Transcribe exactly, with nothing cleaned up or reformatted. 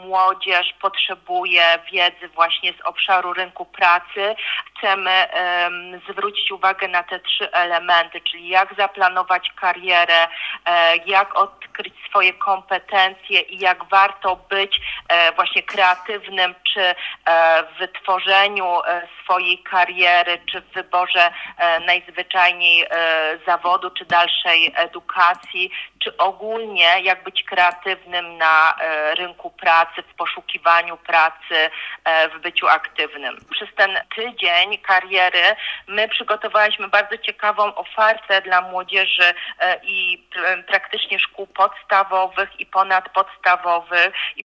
młodzież potrzebuje wiedzy właśnie z obszaru rynku pracy. Chcemy um, zwrócić uwagę na te trzy elementy, czyli jak zaplanować karierę, e, jak odkryć swoje kompetencje i jak warto być e, właśnie kreatywnym, czy e, w wytworzeniu e, swojej kariery, czy w wyborze e, najzwyczajniej e, zawodu, czy dalszej edukacji, czy ogólnie jak być kreatywnym na e, rynku pracy, w poszukiwaniu pracy, e, w byciu aktywnym. Przez ten tydzień kariery my przygotowaliśmy bardzo ciekawą ofertę dla młodzieży e, i pr- praktycznie szkół podstawowych i ponadpodstawowych.